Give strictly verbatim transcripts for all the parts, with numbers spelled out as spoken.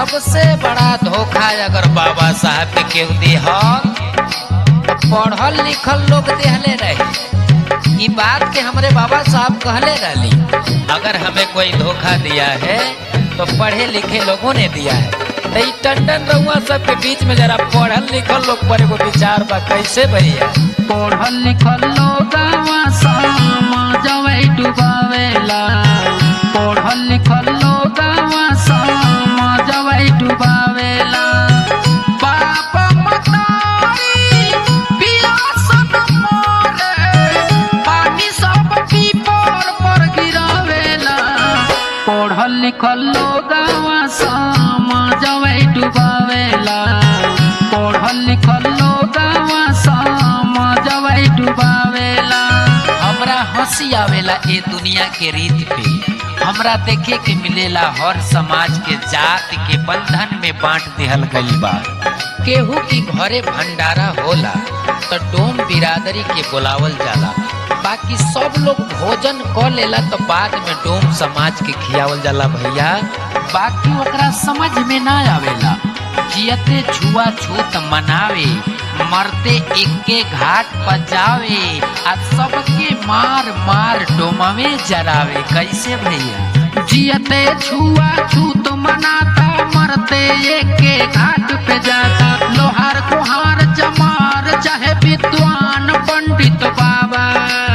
सबसे बड़ा धोखा अगर बाबा साहब के केहू दिहल तो पढ़ल लिखल लोग देहले रहे। ये बात के हमारे बाबा साहब कहले रहली, अगर हमें कोई धोखा दिया है तो पढ़े लिखे लोगों ने दिया है। तो टंडन रउआ सब के बीच में जरा पढ़ल लिखल लोग पर एगो विचार बा, कैसे भैया? पढ़ल लिखल लोग समाजवे डुबावेला, पढ़ल लिखल लोग समाजवे डुबावेला। बाप मतारी पियासन मरे, पानी सब पीपर पर गिरावेला। पढ़ल लिखल लोग समाजवे डुबावेला, पढ़ल लिखल लोग समाजवे डुबावेला। हमरा हंसी आवेला ए दुनिया के रीत पे, हमरा देखे के मिलेला हर समाज के जात के बंधन में बांट दिहल गई बा। केहू की घरे भंडारा होला तो डोम बिरादरी के बुलावल जाला, बाकी सब लोग भोजन क लेला तो बाद में डोम समाज के खियावल जाला भैया। बाकी ओकरा समझ में ना आवेला, जियते छुआ छूत मनावे, मरते एके घाट पर जावे, आ सबके मार मार डोमवे जरावे। कैसे भैया? जियते छुआ छूत मनाता, मरते एके घाट पे जाता। लोहार कुहार जमार चाहे विद्वान पंडित बाबा,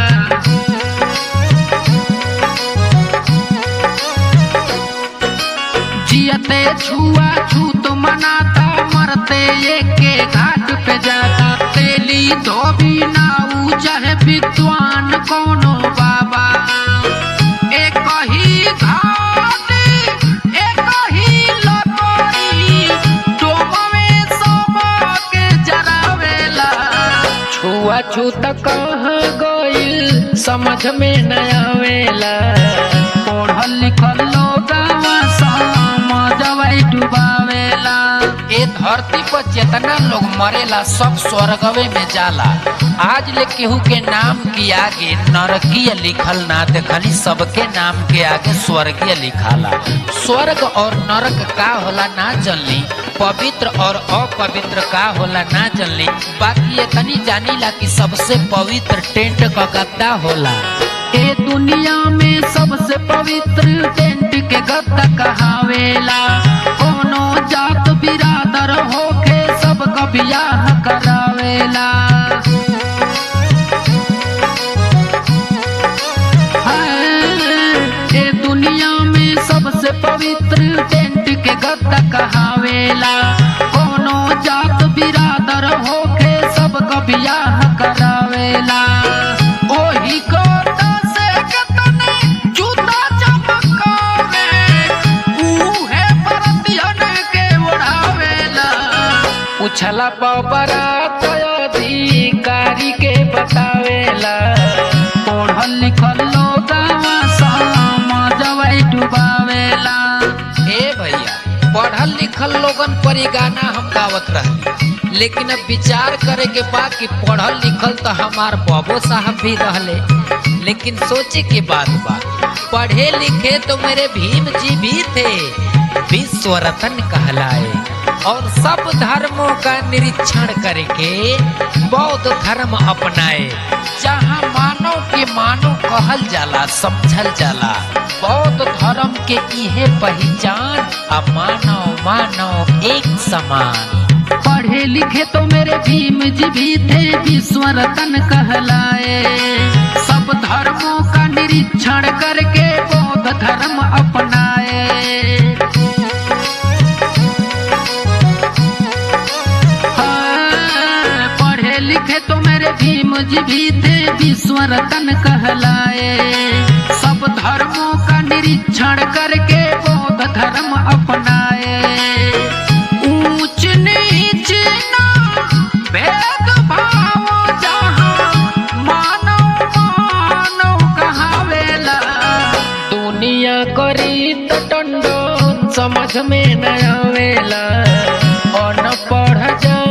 जियते छुआ छूत मनाता, मरते एके घाट पे जाता। तेली धोबी नाऊ चाहे विद्वान कोनो बाबा, एक ही घाट एक ही लकड़ी, डोमवे सबके जरावेला। छुआ छूत कहाँ गइल समझ में न आवेला। पढ़ल लिखल लोग समाजवे डुबावेला। ए धरती पर जितना लोग मरेला सब स्वर्गवे में जाला। आज ले केहू के नाम के आगे नरकीय लिखल ना देखली, सबके नाम के आगे स्वर्गीय लिखाला। स्वर्ग और नरक का होला ना जनली, पवित्र और अपवित्र का होला ना जनली, बाकी इतनी जानीला कि सबसे पवित्र टेंट का गद्दा होला। ए दुनिया में सबसे पवित्र टेंट के गद्दा कहावेला। कोनो जात बिरादर होके सबका बियाह करावेला। ए दुनिया में सबसे पवित्र टेंट के गद्दा कहावेला। कोनो जात बिरादर होके सबका बियाह करावेला। ओही को पूछला बारात अधिकारी के बतावेला। पढ़ल लिखल लोग समाजवे डुबावेला। ए भैया, पढ़ल लिखल लोगन पर ये गाना हम गावत रहली, लेकिन अब विचार करे के बाद कि पढ़ल लिखल तो हमार बाबू साहब भी रहले, लेकिन सोचे के बात बा पढ़े लिखे तो मेरे भीम जी भी थे, विश्व रत्न कहलाए। और सब धर्मों का निरीक्षण करके बौद्ध धर्म अपनाए, जहाँ मानव के मानव कहल जाला, समझल जाला। बौद्ध धर्म के इहे पहचान, आ मानव मानव एक समान। पढ़े लिखे तो मेरे भीम जी भी थे, विश्व रत्न कहलाए। सब धर्मों का निरीक्षण करके बौद्ध धर्म अपनाए। लिखे तो मेरे भीम जी भी थे, विश्व रत्न कहलाए। सब धर्मों का निरीक्षण करके बौद्ध धर्म अपनाए। ऊंच नीच ना भेद भाव, जहाँ मानव मानव कहावेला। दुनिया करी तो टंडन समझ में न आवेला, अनपढ़ जा